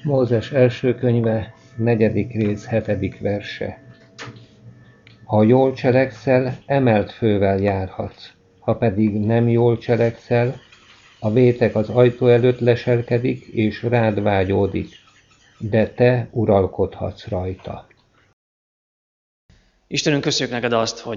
Mózes első könyve, 4. rész, 7. verse. Ha jól cselekszel, emelt fővel járhatsz, ha pedig nem jól cselekszel, a vétek az ajtó előtt leselkedik, és rád vágyódik, de te uralkodhatsz rajta. Istenünk, köszönjük neked azt, hogy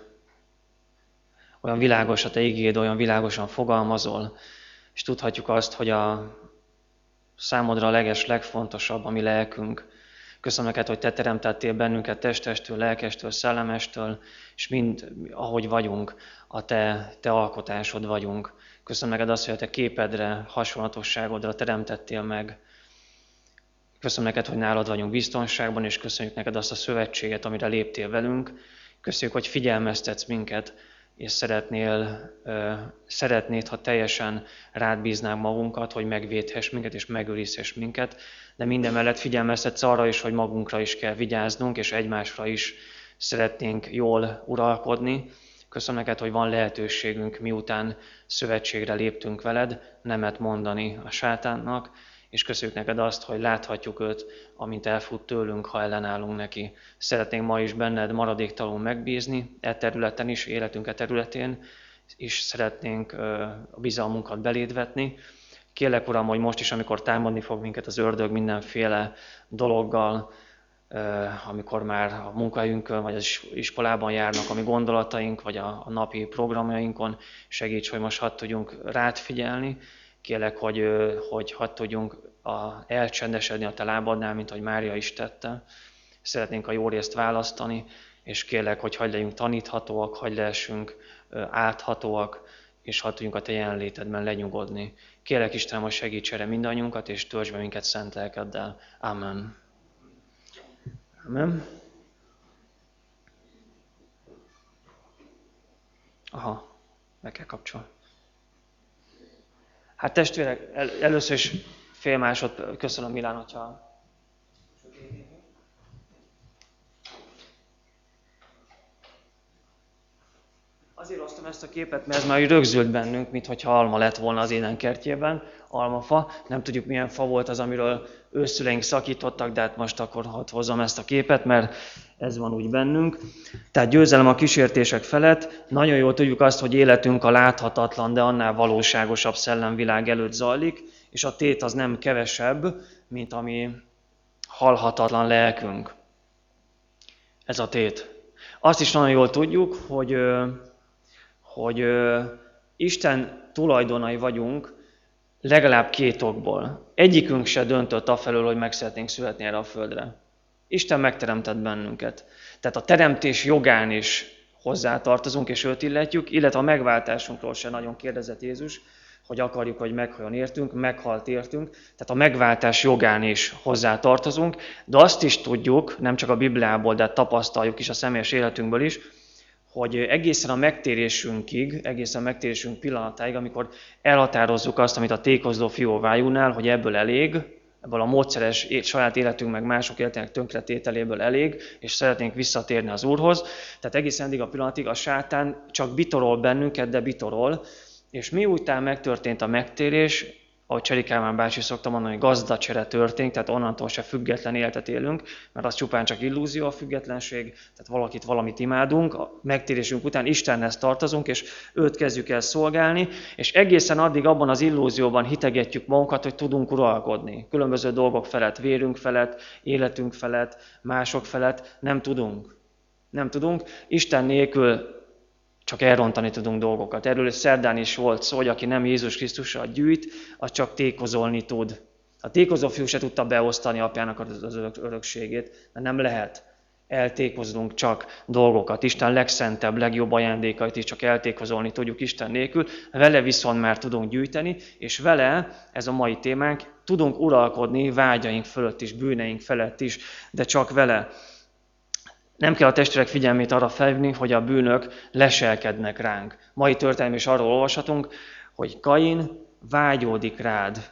olyan világos a te igéd, olyan világosan fogalmazol, és tudhatjuk azt, hogy a számodra a legfontosabb a mi lelkünk. Köszönöm neked, hogy te teremtettél bennünket testestől, lelkestől, szellemestől, és mind, ahogy vagyunk, a te alkotásod vagyunk. Köszönöm neked azt, hogy a te képedre, hasonlatosságodra teremtettél meg. Köszönöm neked, hogy nálad vagyunk biztonságban, és köszönjük neked azt a szövetséget, amire léptél velünk. Köszönjük, hogy figyelmeztetsz minket, és szeretnéd, ha teljesen rád bíznánk magunkat, hogy megvédhess minket, és megőrizhess minket, de minden mellett figyelmeztetsz arra is, hogy magunkra is kell vigyáznunk, és egymásra is szeretnénk jól uralkodni. Köszönöm neked, hogy van lehetőségünk, miután szövetségre léptünk veled, nemet mondani a sátánnak, és köszönjük neked azt, hogy láthatjuk őt, amint elfut tőlünk, ha ellenállunk neki. Szeretnénk ma is benned maradéktalanul megbízni, e területen is, életünk e területén, és szeretnénk a bizalmunkat beléd vetni. Kérlek, Uram, hogy most is, amikor támadni fog minket az ördög mindenféle dologgal, amikor már a munkahelyünkön, vagy az iskolában járnak a mi gondolataink, vagy a napi programjainkon, segíts, hogy most hadd tudjunk rád figyelni. Kérlek, hogy hadd tudjunk elcsendesedni a te lábadnál, mint ahogy Mária is tette. Szeretnénk a jó részt választani, és kérlek, hogy hadd legyünk taníthatóak, hadd lehessünk áthatóak, és hadd tudjunk a te jelenlétedben lenyugodni. Kérlek, Istenem, hogy segíts erre mindannyiunkat, és töltsd be minket szent lelkeddel. Amen. Amen. Aha, meg kell kapcsolni. Hát testvérek, először is fél másod, köszönöm Milán, hogyha... Azért hoztam ezt a képet, mert ez már rögzült bennünk, mintha alma lett volna az édenkertjében, almafa. Nem tudjuk, milyen fa volt az, amiről őszüleink szakítottak, de hát most akkor hadd hozzam ezt a képet, mert ez van úgy bennünk. Tehát győzelem a kísértések felett. Nagyon jól tudjuk azt, hogy életünk a láthatatlan, de annál valóságosabb szellemvilág előtt zajlik, és a tét az nem kevesebb, mint ami halhatatlan lelkünk. Ez a tét. Azt is nagyon jól tudjuk, hogy Isten tulajdonai vagyunk legalább 2 okból. Egyikünk se döntött afelől, hogy meg szeretnénk születni erre a földre. Isten megteremtett bennünket. Tehát a teremtés jogán is hozzátartozunk, és őt illetjük, illetve a megváltásunkról se nagyon kérdezett Jézus, hogy akarjuk, hogy meghalljon értünk, meghalt értünk. Tehát a megváltás jogán is hozzátartozunk, de azt is tudjuk, nem csak a Bibliából, de tapasztaljuk is a személyes életünkből is, hogy egészen a megtérésünk pillanatáig, amikor elhatározzuk azt, amit a tékozló fióvájúnál, hogy ebből a módszeres saját életünk meg mások életének tönkretételéből elég, és szeretnénk visszatérni az Úrhoz. Tehát egészen eddig a pillanatig a sátán csak bitorol bennünket, de bitorol, és miután megtörtént a megtérés, ahogy Cseri Kálmán bácsi szokta mondani, hogy gazdacsere történt, tehát onnantól se független életet élünk, mert az csupán csak illúzió a függetlenség, tehát valamit imádunk, a megtérésünk után Istenhez tartozunk, és őt kezdjük el szolgálni, és egészen addig abban az illúzióban hitegetjük magunkat, hogy tudunk uralkodni. Különböző dolgok felett, vérünk felett, életünk felett, mások felett nem tudunk. Nem tudunk. Isten nélkül csak elrontani tudunk dolgokat. Erről szerdán is volt szó, hogy aki nem Jézus Krisztussal gyűjt, az csak tékozolni tud. A tékozó fiú se tudta beosztani apjának az örökségét, mert nem lehet. Eltékozlunk csak dolgokat. Isten legszentebb, legjobb ajándékait is csak eltékozolni tudjuk Isten nélkül. Vele viszont már tudunk gyűjteni, és vele, ez a mai témánk, tudunk uralkodni vágyaink fölött is, bűneink felett is, de csak vele. Nem kell a testvérek figyelmét arra felhívni, hogy a bűnök leselkednek ránk. Mai történelem is arról olvashatunk, hogy Kain vágyódik rád,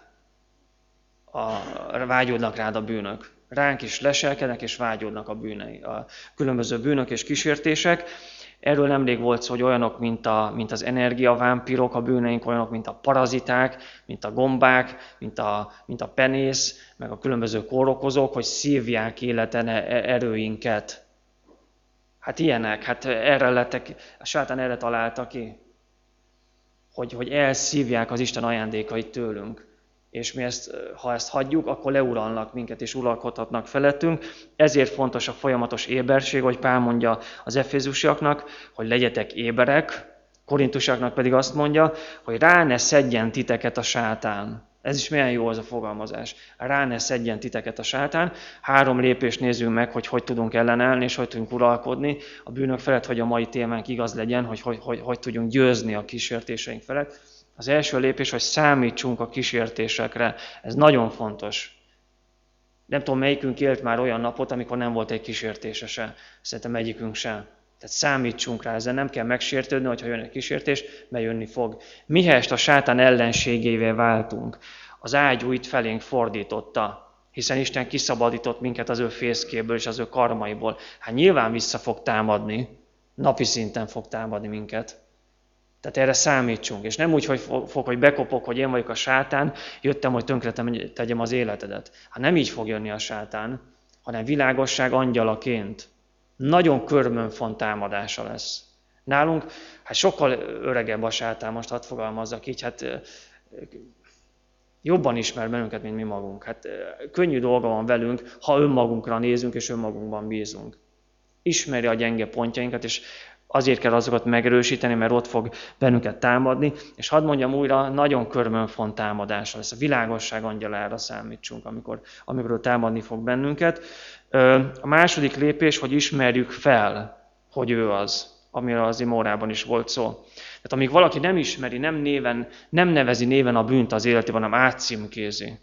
vágyódnak rád a bűnök. Ránk is leselkednek és vágyódnak a bűnei, a különböző bűnök és kísértések. Erről nemrég volt szó, hogy olyanok, mint az energiavámpirok, a bűneink, olyanok, mint a paraziták, mint a gombák, mint a penész, meg a különböző kórokozók, hogy szívják életen erőinket. Hát ilyenek, hát a sátán erre találta ki, hogy elszívják az Isten ajándékait tőlünk. És mi ha ezt hagyjuk, akkor leuralnak minket és uralkodhatnak felettünk. Ezért fontos a folyamatos éberség, hogy Pál mondja az efézusiaknak, hogy legyetek éberek, korintusiaknak pedig azt mondja, hogy rá ne szedjen titeket a sátán. Ez is milyen jó az a fogalmazás. Rá ne szedjen titeket a sátán. 3 lépést nézzünk meg, hogy tudunk ellenállni, és hogy tudunk uralkodni a bűnök felett, hogy a mai témánk igaz legyen, hogy tudjunk győzni a kísértéseink felett. Az első lépés, hogy számítsunk a kísértésekre. Ez nagyon fontos. Nem tudom, melyikünk élt már olyan napot, amikor nem volt egy kísértése se. Szerintem egyikünk sem. Tehát számítsunk rá, ezzel nem kell megsértődni, hogyha jön egy kísértés, mert jönni fog. Mihelyest a sátán ellenségévé váltunk, az ágyú itt felénk fordította, hiszen Isten kiszabadított minket az ő fészkéből és az ő karmaiból. Hát nyilván vissza fog támadni, napi szinten fog támadni minket. Tehát erre számítsunk, és nem úgy, hogy bekopok, hogy én vagyok a sátán, jöttem, hogy tönkre tegyem az életedet. Hát nem így fog jönni a sátán, hanem világosság angyalaként. Nagyon körmönfont támadása lesz. Nálunk, hát sokkal öregebb a sátán, most hadd fogalmazzak így, hát jobban ismer bennünket, mint mi magunk. Hát könnyű dolga van velünk, ha önmagunkra nézünk és önmagunkban bízunk. Ismeri a gyenge pontjainkat, és azért kell azokat megerősíteni, mert ott fog bennünket támadni. És hadd mondjam újra, nagyon körmönfont támadása lesz. A világosság angyalára számítsunk, amikor támadni fog bennünket. A második lépés, hogy ismerjük fel, hogy ő az, amiről az imórában is volt szó. Tehát amíg valaki nem ismeri, nem nevezi néven a bűnt az életében, hanem átcímkézi.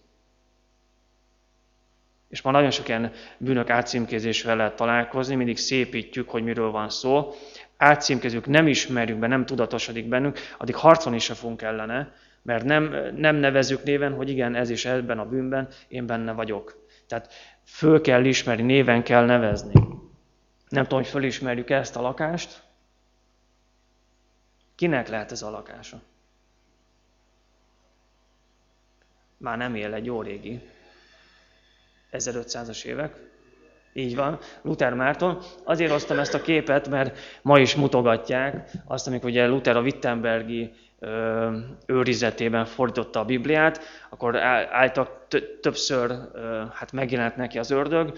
És ma nagyon sok ilyen bűnök átcímkézésével lehet találkozni, mindig szépítjük, hogy miről van szó. Átcímkezünk, nem ismerjük be, nem tudatosodik bennünk, addig harcolni se fogunk ellene, mert nem nevezzük néven, hogy igen, ez is ebben a bűnben, én benne vagyok. Tehát föl kell ismerni, néven kell nevezni. Nem tudom, hogy fölismerjük ezt a lakást. Kinek lehet ez a lakása? Már nem él, egy jó régi. 1500-as évek. Így van, Luther Márton. Azért hoztam ezt a képet, mert ma is mutogatják azt, amikor ugye Luther a wittenbergi őrizetében fordította a Bibliát, akkor álltak többször megjelent neki az ördög,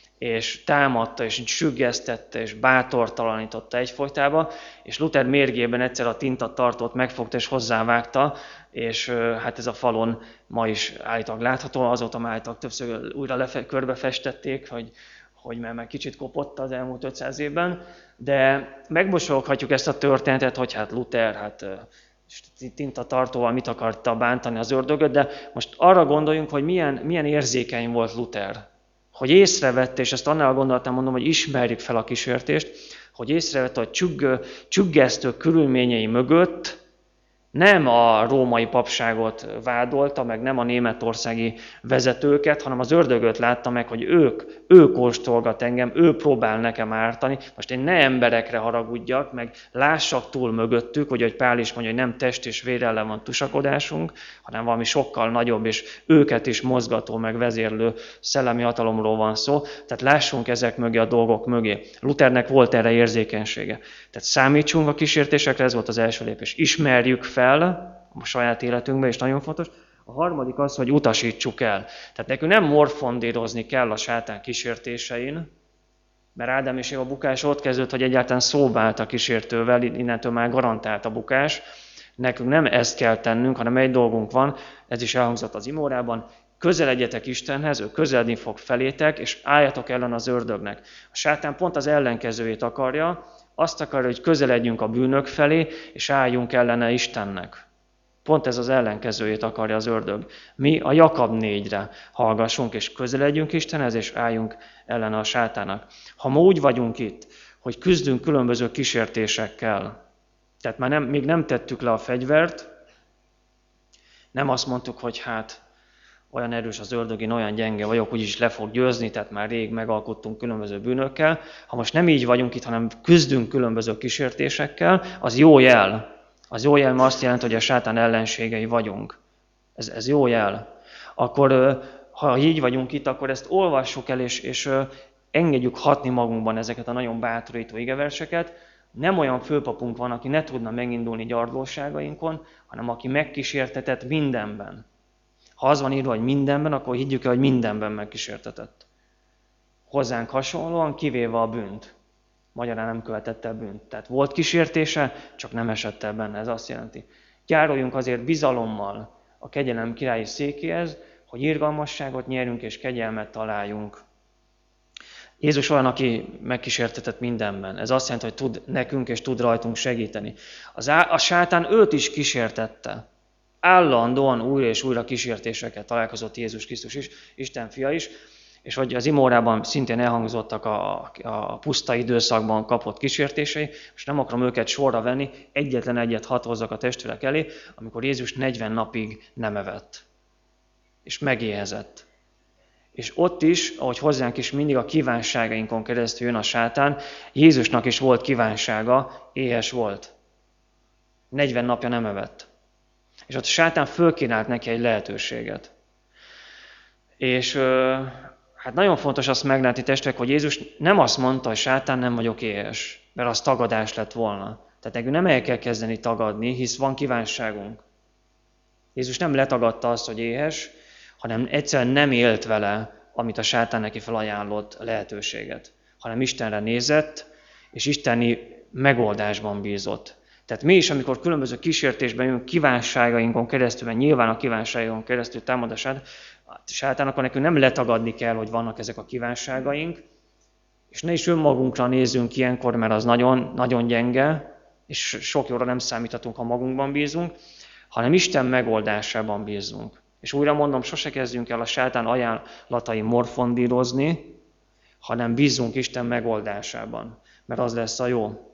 és támadta, és süggesztette, és bátortalanította egyfolytába, és Luther mérgében egyszer a tintatartót megfogta, és hozzávágta, és hát ez a falon ma is állítólag látható, azóta már állítólag többször újra körbefestették, hogy már kicsit kopott az elmúlt 500 évben, de megmosologhatjuk ezt a történetet, hogy hát Luther, tintatartóval mit akarta bántani az ördögöt, de most arra gondoljunk, hogy milyen érzékeny volt Luther. Hogy észrevette, és ezt annál gondolatán mondom, hogy ismerjük fel a kísértést, hogy észrevette, hogy csüggesztő körülményei mögött nem a római papságot vádolta, meg nem a németországi vezetőket, hanem az ördögöt látta meg, hogy ő kóstolgat engem, ő próbál nekem ártani. Most én ne emberekre haragudjak, meg lássak túl mögöttük, hogy Pál is mondja, hogy nem test és vér ellen van tusakodásunk, hanem valami sokkal nagyobb és őket is mozgató, meg vezérlő szellemi hatalomról van szó. Tehát lássunk ezek mögé a dolgok mögé. Luthernek volt erre érzékenysége. Tehát számítsunk a kísértésekre, ez volt az első lépés. Ismerjük fel a saját életünkben, és nagyon fontos. A harmadik az, hogy utasítsuk el. Tehát nekünk nem morfondírozni kell a sátán kísértésein, mert Ádám és Éva bukás ott kezdődött, hogy egyáltalán szóba állt a kísértővel, innentől már garantált a bukás. Nekünk nem ezt kell tennünk, hanem egy dolgunk van, ez is elhangzott az imórában, közeledjetek Istenhez, ő közeledni fog felétek, és álljatok ellen az ördögnek. A sátán pont az ellenkezőjét akarja, azt akarja, hogy közeledjünk a bűnök felé, és álljunk ellene Istennek. Pont ez az ellenkezőjét akarja az ördög. Mi a Jakab 4-re hallgassunk, és közeledjünk Istenhez, és álljunk ellene a sátának. Ha ma úgy vagyunk itt, hogy küzdünk különböző kísértésekkel, tehát már még nem tettük le a fegyvert, nem azt mondtuk, hogy olyan erős az ördög, én olyan gyenge vagyok, úgyis le fog győzni, tehát már rég megalkottunk különböző bűnökkel. Ha most nem így vagyunk itt, hanem küzdünk különböző kísértésekkel, az jó jel. Az jó jel, mert azt jelenti, hogy a sátán ellenségei vagyunk. Ez jó jel. Akkor, ha így vagyunk itt, akkor ezt olvassuk el, és engedjük hatni magunkban ezeket a nagyon bátorító igeverseket. Nem olyan főpapunk van, aki ne tudna megindulni gyarlóságainkon, hanem aki megkísértetett mindenben. Ha az van írva, hogy mindenben, akkor higgyük el, hogy mindenben megkísértetett. Hozzánk hasonlóan, kivéve a bűnt. Magyarán nem követett el bűnt. Tehát volt kísértése, csak nem esett el benne, ez azt jelenti. Járuljunk azért bizalommal a kegyelem királyi székéhez, hogy irgalmasságot nyerünk és kegyelmet találjunk. Jézus olyan, aki megkísértetett mindenben. Ez azt jelenti, hogy tud nekünk és tud rajtunk segíteni. A sátán őt is kísértette. Állandóan újra és újra kísértéseket találkozott Jézus Krisztus is, Isten fia is, és hogy az imórában szintén elhangzottak a puszta időszakban kapott kísértései, és nem akarom őket sorra venni, egyetlen egyet hadd hozzak a testvérek elé, amikor Jézus 40 napig nem evett, és megéhezett. És ott is, ahogy hozzánk is mindig a kívánságainkon keresztül jön a sátán, Jézusnak is volt kívánsága, éhes volt. 40 napja nem evett. És ott a sátán fölkínált neki egy lehetőséget. És hát nagyon fontos azt meglátni, testvérek, hogy Jézus nem azt mondta, hogy sátán, nem vagyok éhes, mert az tagadás lett volna. Tehát nekünk nem el kell kezdeni tagadni, hisz van kívánságunk. Jézus nem letagadta azt, hogy éhes, hanem egyszerűen nem élt vele, amit a sátán neki felajánlott lehetőséget, hanem Istenre nézett, és isteni megoldásban bízott. Tehát mi is, amikor különböző kísértésben jövünk kívánságainkon keresztül, mert nyilván a kívánságainkon keresztül támad a sátán, akkor nekünk nem letagadni kell, hogy vannak ezek a kívánságaink, és ne is önmagunkra nézzünk ilyenkor, mert az nagyon, nagyon gyenge, és sok jóra nem számíthatunk, ha magunkban bízunk, hanem Isten megoldásában bízunk. És újra mondom, sose kezdjünk el a sátán ajánlatai morfondírozni, hanem bízzunk Isten megoldásában, mert az lesz a jó.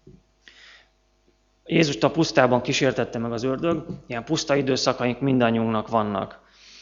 Jézust a pusztában kísértette meg az ördög, ilyen puszta időszakaink mindannyiunknak vannak.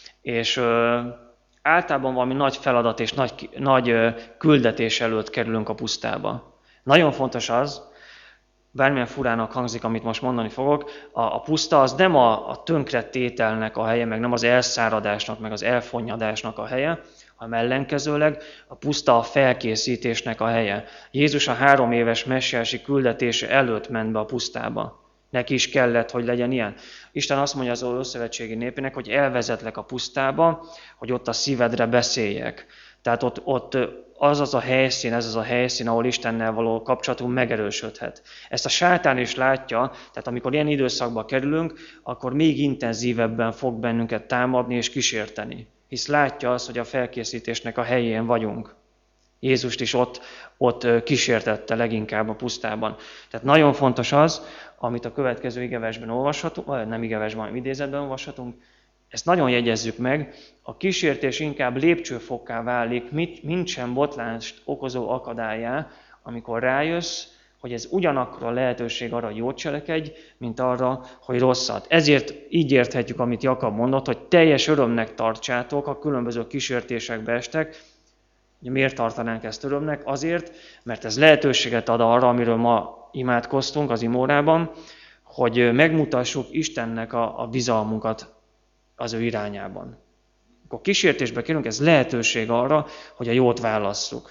És általában valami nagy feladat és nagy küldetés előtt kerülünk a pusztába. Nagyon fontos az, bármilyen furának hangzik, amit most mondani fogok, a puszta az nem a tönkretételnek a helye, meg nem az elszáradásnak, meg az elfonnyadásnak a helye, hanem ellenkezőleg a puszta a felkészítésnek a helye. Jézus a 3 éves messiási küldetése előtt ment be a pusztába. Neki is kellett, hogy legyen ilyen. Isten azt mondja az ószövetségi népének, hogy elvezetlek a pusztába, hogy ott a szívedre beszéljek. Tehát ott az a helyszín, ahol Istennel való kapcsolatunk megerősödhet. Ezt a sátán is látja, tehát amikor ilyen időszakba kerülünk, akkor még intenzívebben fog bennünket támadni és kísérteni. Hisz látja azt, hogy a felkészítésnek a helyén vagyunk. Jézust is ott kísértette leginkább a pusztában. Tehát nagyon fontos az, amit a következő igeversben olvashatunk, vagy nem igeversben, hanem idézetben olvashatunk, ezt nagyon jegyezzük meg, a kísértés inkább lépcsőfokká válik, mint sem botlást okozó akadályá, amikor rájössz, hogy ez ugyanakkor a lehetőség arra, hogy jót cselekedj, mint arra, hogy rosszat. Ezért így érthetjük, amit Jakab mondott, hogy teljes örömnek tartsátok, ha különböző kísértésekbe estek. Miért tartanánk ezt örömnek? Azért, mert ez lehetőséget ad arra, amiről ma imádkoztunk az imórában, hogy megmutassuk Istennek a bizalmunkat az ő irányában. Akkor kísértésbe kerülünk, ez lehetőség arra, hogy a jót válasszuk.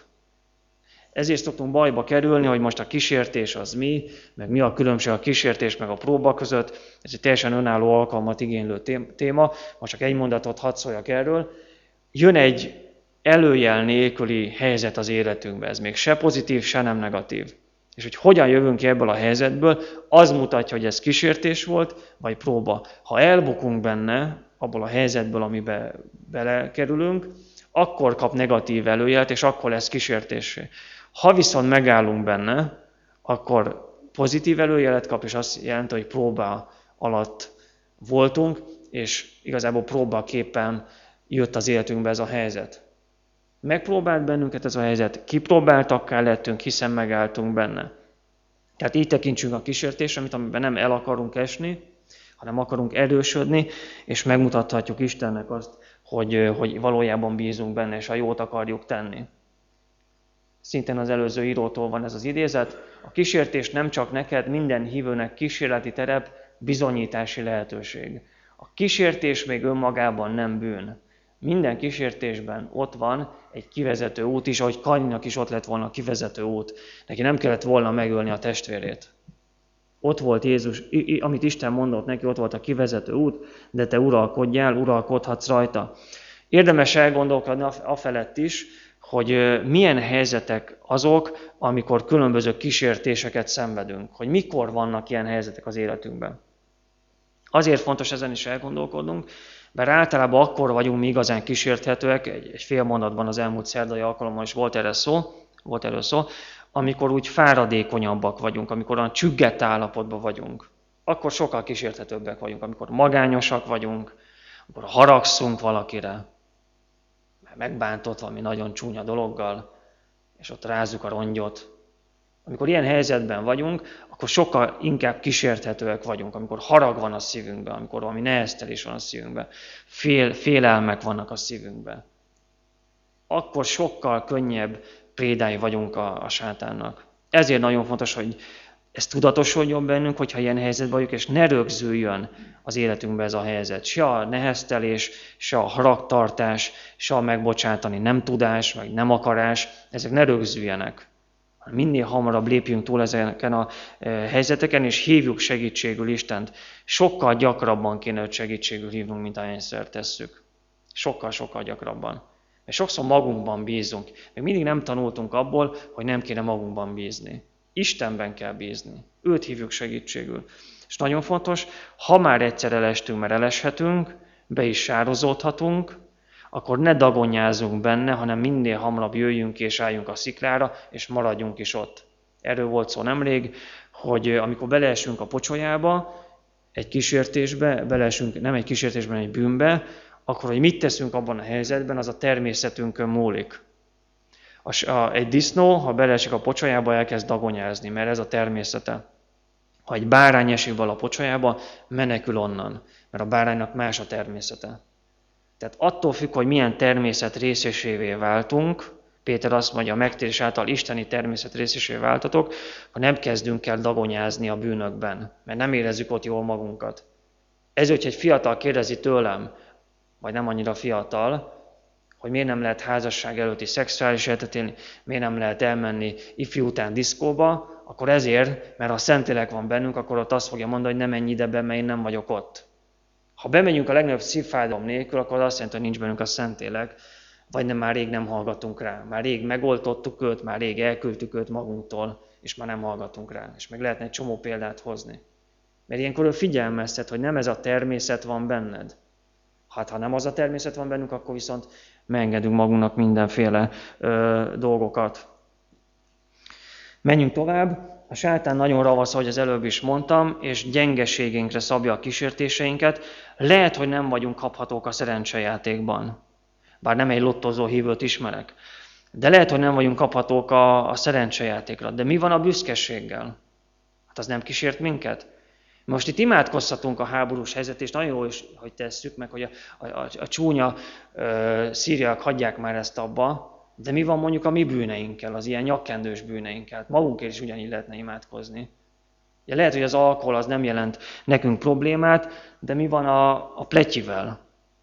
Ezért szoktunk bajba kerülni, hogy most a kísértés az mi, meg mi a különbség a kísértés meg a próba között. Ez egy teljesen önálló alkalmat igénylő téma. Most csak egy mondatot hadd szóljak erről. Jön egy előjel nélküli helyzet az életünkbe. Ez még se pozitív, se nem negatív. És hogy hogyan jövünk ki ebből a helyzetből, az mutatja, hogy ez kísértés volt, vagy próba. Ha elbukunk benne, abból a helyzetből, amiben belekerülünk, akkor kap negatív előjelet, és akkor lesz kísértésé. Ha viszont megállunk benne, akkor pozitív előjelet kap, és azt jelenti, hogy próba alatt voltunk, és igazából próbaképpen jött az életünkbe ez a helyzet. Megpróbált bennünket ez a helyzet, kipróbáltakká lettünk, hiszen megálltunk benne. Tehát így tekintsünk a kísértésre, amiben nem el akarunk esni, hanem akarunk erősödni, és megmutathatjuk Istennek azt, hogy valójában bízunk benne, és a jót akarjuk tenni. Szintén az előző írótól van ez az idézet. A kísértés nem csak neked, minden hívőnek kísérleti terep, bizonyítási lehetőség. A kísértés még önmagában nem bűn. Minden kísértésben ott van egy kivezető út is, ahogy Kainnak is ott lett volna a kivezető út. Neki nem kellett volna megölni a testvérét. Ott volt Jézus, amit Isten mondott neki, ott volt a kivezető út, de te uralkodjál, uralkodhatsz rajta. Érdemes elgondolkodni afelett is, hogy milyen helyzetek azok, amikor különböző kísértéseket szenvedünk. Hogy mikor vannak ilyen helyzetek az életünkben. Azért fontos ezen is elgondolkodnunk, mert általában akkor vagyunk mi igazán kísérthetőek, egy fél mondatban az elmúlt szerdai alkalommal is volt erről szó, amikor úgy fáradékonyabbak vagyunk, amikor olyan csüggett állapotban vagyunk. Akkor sokkal kísérthetőbbek vagyunk, amikor magányosak vagyunk, amikor haragszunk valakire, mert megbántott valami nagyon csúnya dologgal, és ott rázzuk a rongyot. Amikor ilyen helyzetben vagyunk, akkor sokkal inkább kísérthetőek vagyunk, amikor harag van a szívünkben, amikor valami neheztelés van a szívünkben, félelmek vannak a szívünkben. Akkor sokkal könnyebb prédái vagyunk a sátánnak. Ezért nagyon fontos, hogy ez tudatosodjon bennünk, hogyha ilyen helyzetben vagyunk, és ne rögzüljön az életünkbe ez a helyzet. Se a neheztelés, se a haragtartás, se a megbocsátani nem tudás, vagy nem akarás, ezek ne rögzüljenek. Minél hamarabb lépjünk túl ezeken a helyzeteken, és hívjuk segítségül Istent. Sokkal gyakrabban kéne őt segítségül hívnunk, mint ahányszor tesszük. Sokkal gyakrabban. Mert sokszor magunkban bízunk. Még mindig nem tanultunk abból, hogy nem kéne magunkban bízni. Istenben kell bízni. Őt hívjuk segítségül. És nagyon fontos, ha már egyszer elestünk, mert eleshetünk, be is sározódhatunk, akkor ne dagonyázzunk benne, hanem minél hamarabb jöjjünk és álljunk a sziklára, és maradjunk is ott. Erről volt szó nemrég, hogy amikor beleesünk a pocsolyába, egy kísértésbe, beleesünk nem egy kísértésben, egy bűnbe, akkor, hogy mit teszünk abban a helyzetben, az a természetünkön múlik. Egy disznó, ha beleesik a pocsolyába, elkezd dagonyázni, mert ez a természete. Ha egy bárány esik bele a pocsolyába, menekül onnan, mert a báránynak más a természete. Tehát attól függ, hogy milyen természet részesévé váltunk, Péter azt mondja, a megtérés által isteni természet részesévé váltatok, ha nem kezdünk el dagonyázni a bűnökben, mert nem érezzük ott jól magunkat. Ez, hogy egy fiatal kérdezi tőlem, vagy nem annyira fiatal, hogy miért nem lehet házasság előtti szexuális életet élni, miért nem lehet elmenni ifjú után diszkóba, akkor ezért, mert ha Szentlélek van bennünk, akkor ott azt fogja mondani, hogy nem menj ide be, mert én nem vagyok ott. Ha bemegyünk a legnagyobb szívfájdalom nélkül, akkor azt jelenti, hogy nincs bennünk a Szentlélek, vagy nem, már rég nem hallgatunk rá. Már rég megoltottuk őt, már rég elküldtük őt magunktól, és már nem hallgatunk rá. És meg lehetne egy csomó példát hozni. Mert ilyenkor ő figyelmeztet, hogy nem ez a természet van benned. Hát ha nem az a természet van bennünk, akkor viszont megengedünk magunknak mindenféle dolgokat. Menjünk tovább. A sátán nagyon ravasz, ahogy az előbb is mondtam, és gyengeségünkre szabja a kísértéseinket. Lehet, hogy nem vagyunk kaphatók a szerencsejátékban. Bár nem egy lottozó hívőt ismerek. De lehet, hogy nem vagyunk kaphatók a szerencsejátékra. De mi van a büszkeséggel? Hát az nem kísért minket? Most itt imádkozhatunk a háborús helyzet, és nagyon jó is, hogy tesszük meg, hogy a csúnya szíriak hagyják már ezt abba, de mi van mondjuk a mi bűneinkkel, az ilyen nyakkendős bűneinkkel? Magunkért is ugyanígy lehetne imádkozni. Ja, lehet, hogy az alkohol az nem jelent nekünk problémát, de mi van a pletyivel?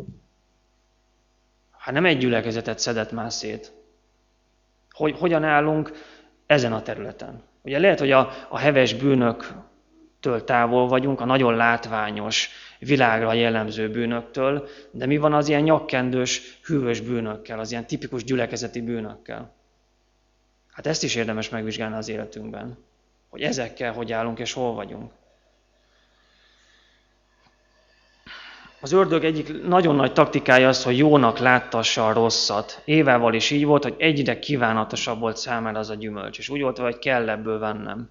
Hát nem egy gyülekezetet szedett már szét. Hogyan állunk ezen a területen? Ugye lehet, hogy a heves bűnöktől távol vagyunk, a nagyon látványos, világra jellemző bűnöktől, de mi van az ilyen nyakkendős, hűvös bűnökkel, az ilyen tipikus gyülekezeti bűnökkel? Hát ezt is érdemes megvizsgálni az életünkben, hogy ezekkel hogy állunk és hol vagyunk. Az ördög egyik nagyon nagy taktikája az, hogy jónak láttassa a rosszat. Évával is így volt, hogy egyre kívánatosabb volt számára az a gyümölcs, és úgy volt, hogy kell ebből vennem.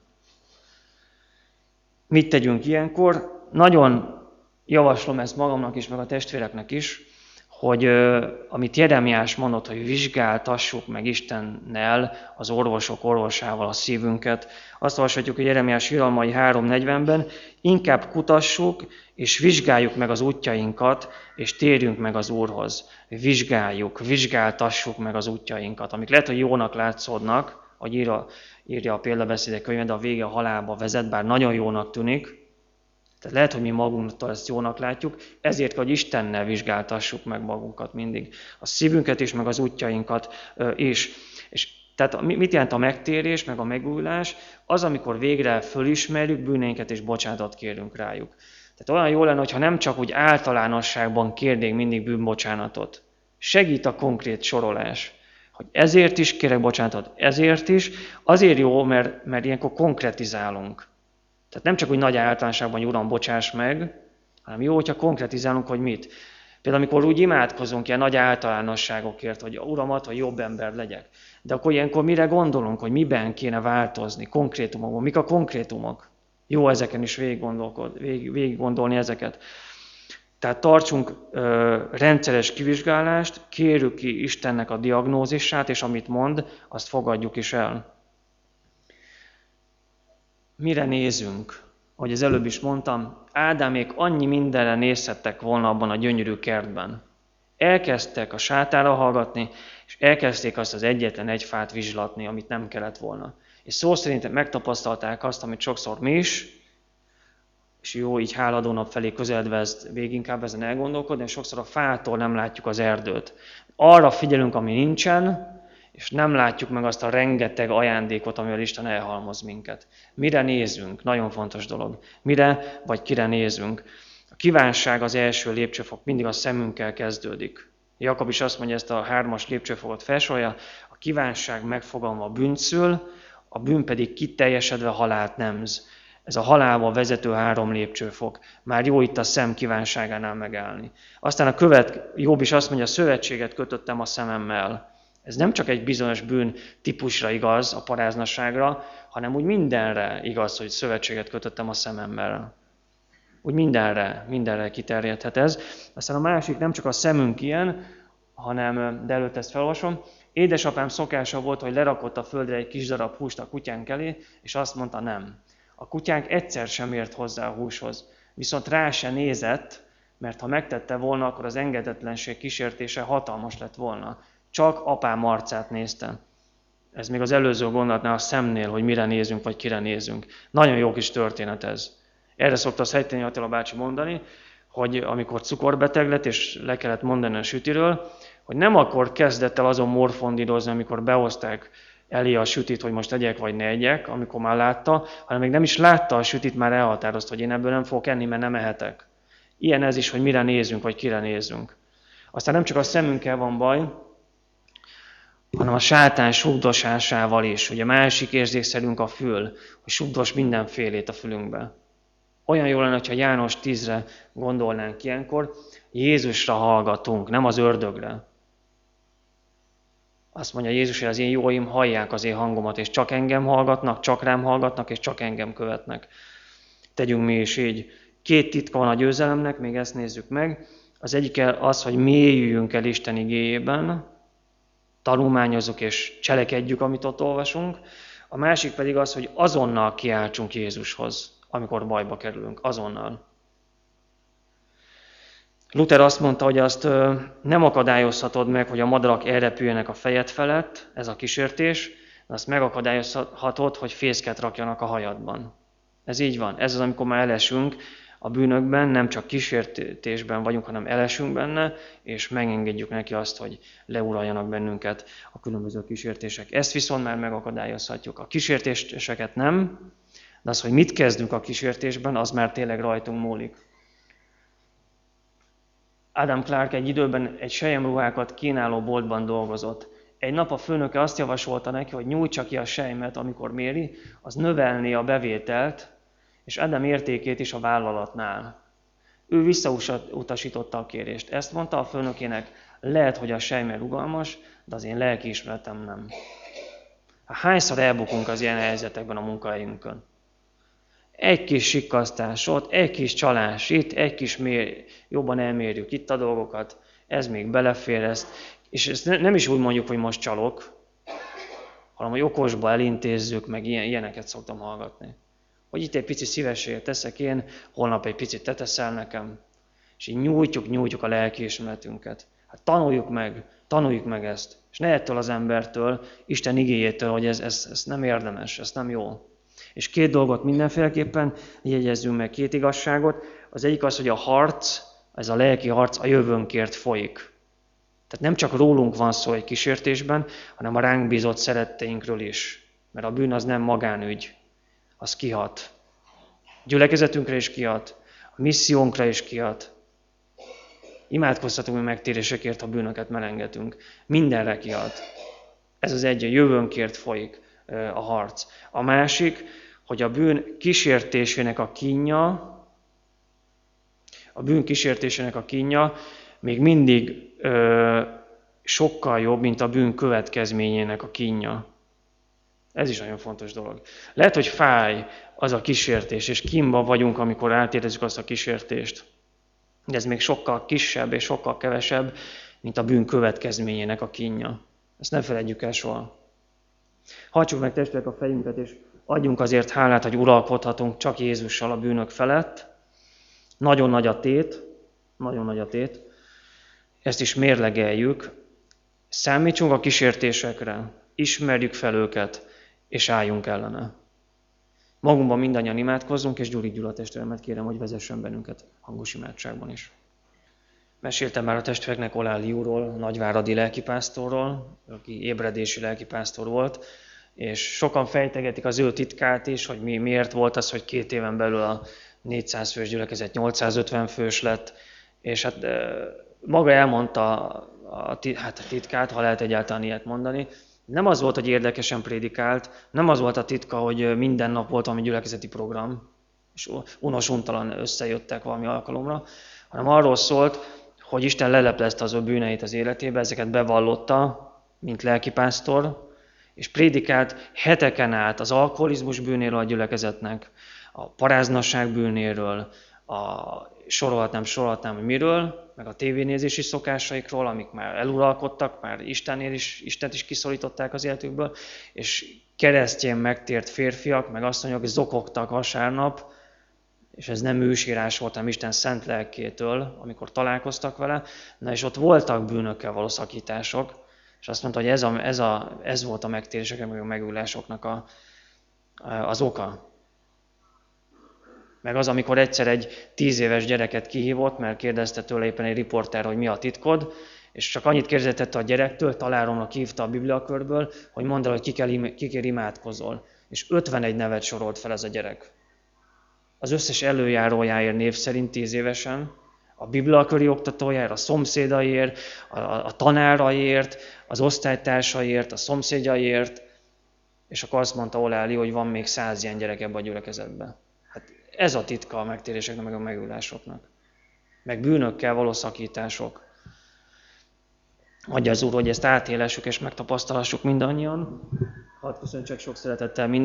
Mit tegyünk ilyenkor? Nagyon javaslom ezt magamnak is, meg a testvéreknek is, hogy amit Jeremiás mondott, hogy vizsgáltassuk meg Istennel, az orvosok orvosával a szívünket. Azt olvashatjuk, hogy Jeremiás irodalmai 3:40-ben, inkább kutassuk, és vizsgáljuk meg az útjainkat, és térjünk meg az Úrhoz. Vizsgáltassuk meg az útjainkat, amik lehet, hogy jónak látszódnak, hogy írja a példabeszédek könyve, de a vége a halálba vezet, bár nagyon jónak tűnik. Tehát lehet, hogy mi magunktól ezt jónak látjuk, ezért, hogy Istennel vizsgáltassuk meg magunkat mindig. A szívünket is, meg az útjainkat is. És tehát mit jelent a megtérés, meg a megújulás? Az, amikor végre fölismerjük bűneinket, és bocsánatot kérünk rájuk. Tehát olyan jó lenne, hogyha nem csak úgy általánosságban kérnénk mindig bűnbocsánatot. Segít a konkrét sorolás. Hogy ezért is kérek bocsánatot, ezért is. Azért jó, mert ilyenkor konkretizálunk. Tehát nem csak úgy nagy általánosságban, hogy Uram, bocsáss meg, hanem jó, hogyha konkretizálunk, hogy mit. Például amikor úgy imádkozunk ilyen nagy általánosságokért, hogy Uramat, hogy jobb ember legyek. De akkor ilyenkor mire gondolunk, hogy miben kéne változni, konkrétumokban, mik a konkrétumok? Jó ezeken is végig gondolni ezeket. Tehát tartsunk rendszeres kivizsgálást, kérjük ki Istennek a diagnózisát, és amit mond, azt fogadjuk is el. Mire nézünk? Ahogy az előbb is mondtam, Ádámék annyi mindenre nézhettek volna abban a gyönyörű kertben. Elkezdtek a sátára hallgatni, és elkezdték azt az egyetlen egy fát vizslatni, amit nem kellett volna. És szó szerint megtapasztalták azt, amit sokszor mi is, és jó, így háladó nap felé közeledve ezt inkább ezen elgondolkodni, és sokszor a fától nem látjuk az erdőt. Arra figyelünk, ami nincsen, és nem látjuk meg azt a rengeteg ajándékot, amivel Isten elhalmoz minket. Mire nézünk? Nagyon fontos dolog. Mire vagy kire nézünk? A kívánság az első lépcsőfok, mindig a szemünkkel kezdődik. Jakab is azt mondja, ezt a 3-as lépcsőfokot felsorolja, a kívánság megfogalma a bűnt szül, a bűn pedig kiteljesedve halált nemz. Ez a halálba vezető 3 lépcsőfok. Már jó itt a szem kívánságánál megállni. Aztán Jobb is azt mondja, szövetséget kötöttem a szememmel. Ez nem csak egy bizonyos bűn típusra igaz, a paráznaságra, hanem úgy mindenre igaz, hogy szövetséget kötöttem a szememmel. Úgy mindenre kiterjedhet ez. Aztán a másik nem csak a szemünk ilyen, hanem, de előtt ezt felolvasom, édesapám szokása volt, hogy lerakott a földre egy kis darab húst a kutyánk elé, és azt mondta nem. A kutyánk egyszer sem ért hozzá a húshoz, viszont rá se nézett, mert ha megtette volna, akkor az engedetlenség kísértése hatalmas lett volna. Csak apám arcát nézte. Ez még az előző gondolatnál a szemnél, hogy mire nézünk, vagy kire nézünk. Nagyon jó kis történet ez. Erre szokta Szejtényi Attila bácsi mondani, hogy amikor cukorbeteg lett, és le kellett mondani a sütiről, hogy nem akkor kezdett el azon morfondírozni, amikor behozták elé a sütit, hogy most egyek vagy ne egyek, amikor már látta, hanem még nem is látta a sütit, már elhatározta, hogy én ebből nem fogok enni, mert nem ehetek. Ilyen ez is, hogy mire nézünk, vagy kire nézünk. Aztán nem csak a szemünkkel van baj, hanem a sátán sugdosásával is. Ugye másik érzékszerünk a fül, hogy sugdos mindenfélét a fülünkbe. Olyan jó lenne, ha János 10-re gondolnánk ilyenkor, Jézusra hallgatunk, nem az ördögre. Azt mondja Jézus, hogy az én jóim hallják az én hangomat, és csak engem hallgatnak, csak rám hallgatnak, és csak engem követnek. Tegyünk mi is így. 2 titka van a győzelemnek, még ezt nézzük meg. Az egyik az, hogy mélyüljünk el Isten igéjében, tanulmányozzuk és cselekedjük, amit ott olvasunk. A másik pedig az, hogy azonnal kiáltsunk Jézushoz, amikor bajba kerülünk, azonnal. Luther azt mondta, hogy azt nem akadályozhatod meg, hogy a madarak elrepüljenek a fejed felett, ez a kísértés, de azt megakadályozhatod, hogy fészket rakjanak a hajadban. Ez így van. Ez az, amikor már elesünk a bűnökben, nem csak kísértésben vagyunk, hanem elesünk benne, és megengedjük neki azt, hogy leuraljanak bennünket a különböző kísértések. Ezt viszont már megakadályozhatjuk. A kísértéseket nem, de az, hogy mit kezdünk a kísértésben, az már tényleg rajtunk múlik. Adam Clark egy időben egy selyemruhákat kínáló boltban dolgozott. Egy nap a főnöke azt javasolta neki, hogy nyújtsa ki a selymet, amikor méri, az növelné a bevételt, és Adam értékét is a vállalatnál. Ő visszautasította a kérést. Ezt mondta a főnökének, lehet, hogy a sejme rugalmas, de az én lelkiismeretem nem. Hányszor elbukunk az ilyen helyzetekben a munkahelyünkön? Egy kis sikkasztás ott, egy kis csalás itt, egy kis jobban elmérjük itt a dolgokat, ez még belefér, és ezt nem is úgy mondjuk, hogy most csalok, hanem hogy okosba elintézzük, meg ilyeneket szoktam hallgatni. Hogy itt egy pici szívességet teszek én, holnap egy picit te teszel nekem, és így nyújtjuk a lelkiismeretünket. Hát tanuljuk meg ezt. És ne ettől az embertől, Isten igéjétől, hogy ez nem érdemes, ez nem jó. És 2 dolgot mindenféleképpen jegyezzünk meg, 2 igazságot. Az egyik az, hogy a harc, ez a lelki harc a jövőnkért folyik. Tehát nem csak rólunk van szó egy kísértésben, hanem a ránk bízott szeretteinkről is. Mert a bűn az nem magánügy, az kihat. A gyülekezetünkre is kihat, a missziónkra is kihat. Imádkoztatunk, hogy megtérésekért, ha bűnöket melengetünk. Mindenre kihat. Ez az egy, a jövőnkért folyik a harc. A másik, hogy a bűn kísértésének a kínja még mindig sokkal jobb, mint a bűn következményének a kínja. Ez is nagyon fontos dolog. Lehet, hogy fáj az a kísértés, és kínban vagyunk, amikor átérezzük azt a kísértést. De ez még sokkal kisebb és sokkal kevesebb, mint a bűn következményének a kínja. Ezt ne feledjük el soha. Hajtsuk meg testvérek a fejünket, és adjunk azért hálát, hogy uralkodhatunk csak Jézussal a bűnök felett. Nagyon nagy a tét. Ezt is mérlegeljük. Számítsunk a kísértésekre, ismerjük fel őket, és álljunk ellene. Magunkban mindannyian imádkozzunk, és Gyuri Gyula testvéremet kérem, hogy vezessen bennünket hangos imádságban is. Meséltem már a testvéreknek Olál Liúról, nagyváradi lelkipásztorról, aki ébredési lelkipásztor volt, és sokan fejtegetik az ő titkát is, hogy miért volt az, hogy 2 éven belül a 400 fős gyülekezet 850 fős lett, és hát maga elmondta a titkát, ha lehet egyáltalán ilyet mondani. Nem az volt, hogy érdekesen prédikált, nem az volt a titka, hogy minden nap volt valami gyülekezeti program, és unos-untalan összejöttek valami alkalomra, hanem arról szólt, hogy Isten leleplezte az ő bűneit az életébe, ezeket bevallotta, mint lelkipásztor, és prédikált heteken át az alkoholizmus bűnéről a gyülekezetnek, a paráznasság bűnéről, sorolhatnám, hogy miről, meg a tévénézési szokásaikról, amik már eluralkodtak, már Istent is kiszorították az életükből, és keresztjén megtért férfiak, meg asszonyok zokogtak vasárnap, és ez nem ősírás volt, hanem Isten szent lelkétől, amikor találkoztak vele, na és ott voltak bűnökkel való szakítások, és azt mondta, hogy ez volt a megtérések, meg a megújulásoknak az oka. Meg az, amikor egyszer egy 10 éves gyereket kihívott, mert kérdezte tőle éppen egy riporter, hogy mi a titkod, és csak annyit kérdezett a gyerektől, találomnak hívta a bibliakörből, hogy mondd el, hogy kikért imádkozol. És 51 nevet sorolt fel ez a gyerek. Az összes előjárójáért név szerint 10 évesen, a bibliaköri oktatójáért, a szomszédaiért, a tanáraiért, az osztálytársaiért, a szomszédjaiért, és akkor azt mondta Oláli, hogy van még 100 ilyen gyerek ebben a gyülekezetben. Hát ez a titka a megtéréseknek, meg a megújulásoknak. Meg bűnökkel való szakítások. Adja az Úr, hogy ezt átélessük és megtapasztalassuk mindannyian. Hadd köszöntsek sok szeretettel